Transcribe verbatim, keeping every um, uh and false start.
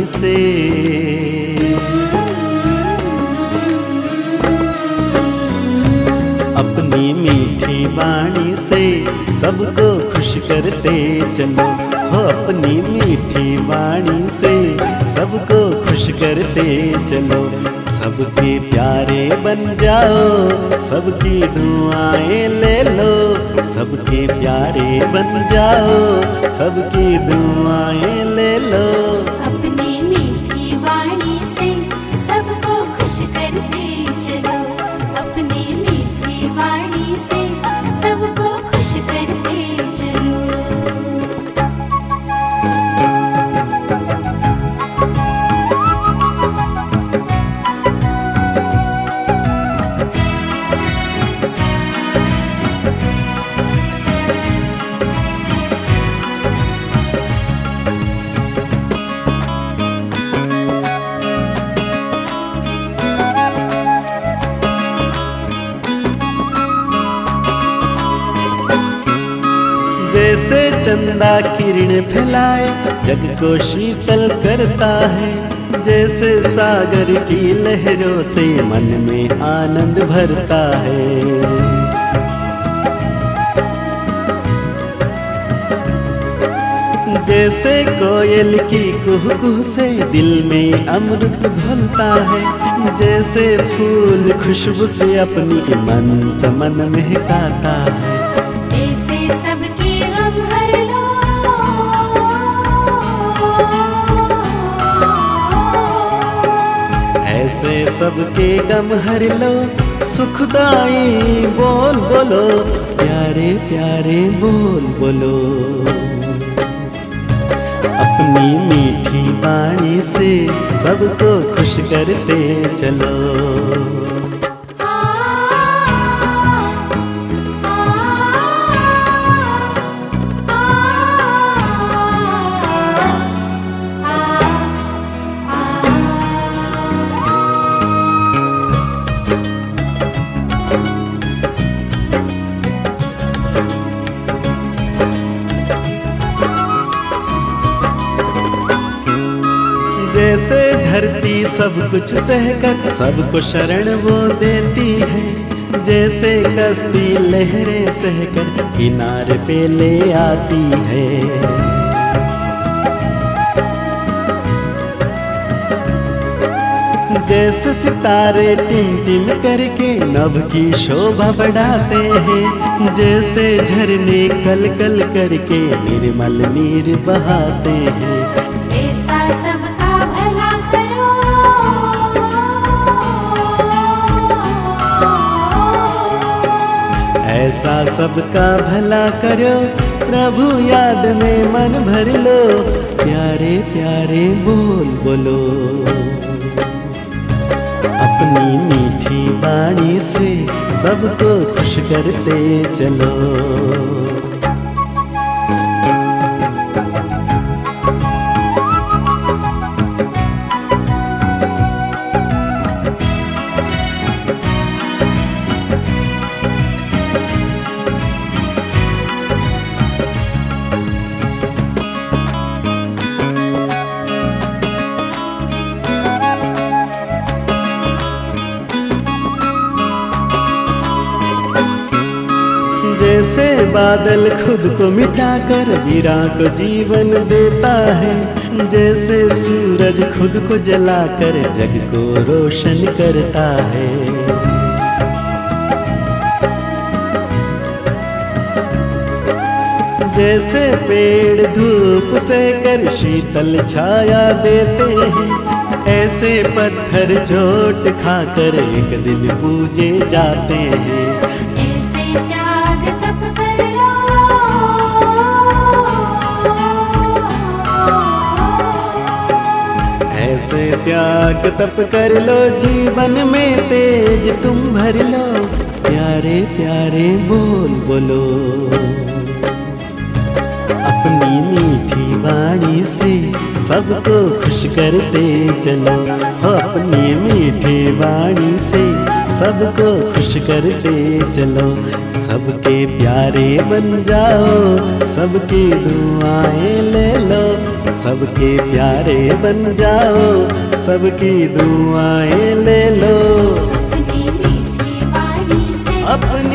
से। अपनी मीठी वाणी से सबको खुश करते चलो हो, अपनी मीठी वाणी से सबको खुश करते चलो। सबके प्यारे बन जाओ, सबकी दुआएं ले लो, सबके प्यारे बन जाओ, सबकी दुआएं ले लो। अपनी मीठी वाणी से सबको खुश करते चलो, अपनी मीठी वाणी से सबको खुश करते चलो। जैसे चंदा किरण फैलाए जग को शीतल करता है, जैसे सागर की लहरों से मन में आनंद भरता है। जैसे कोयल की कुहू कुहू से दिल में अमृत घुलता है, जैसे फूल खुशबू से अपनी मन चमन महकाता है। ऐसे सबके गम हर लो, सुखदाई बोल बोलो, प्यारे प्यारे बोल बोलो। अपनी मीठी वाणी से सबको खुश करते चलो। जैसे धरती सब कुछ सहकर सबको शरण वो देती है, जैसे कश्ती लहरें सहकर किनारे पे ले आती है। जैसे सितारे टिम टिम करके नभ की शोभा बढ़ाते हैं, जैसे झरने कल कल करके निर्मल नीर बहाते हैं। ऐसा सबका भला करो, प्रभु याद में मन भर लो, प्यारे प्यारे बोल बोलो। अपनी मीठी वाणी से सबको खुश करते चलो। जैसे बादल खुद को मिटाकर वीरां को जीवन देता है, जैसे सूरज खुद को जलाकर जग को रोशन करता है। जैसे पेड़ धूप सहकर शीतल छाया देते हैं, ऐसे पत्थर चोट खाकर एक दिन पूजे जाते हैं। ऐसे त्याग तप कर लो, जीवन में तेज तुम भर लो, प्यारे प्यारे बोल बोलो। अपनी मीठी वाणी से सबको खुश करते चलो, अपनी मीठी वाणी से सबको खुश करते चलो। सबके प्यारे बन जाओ, सबकी दुआएं ले लो। सबके प्यारे बन जाओ, सबकी दुआएं ले लो। अपनी मीठी वाणी से अपनी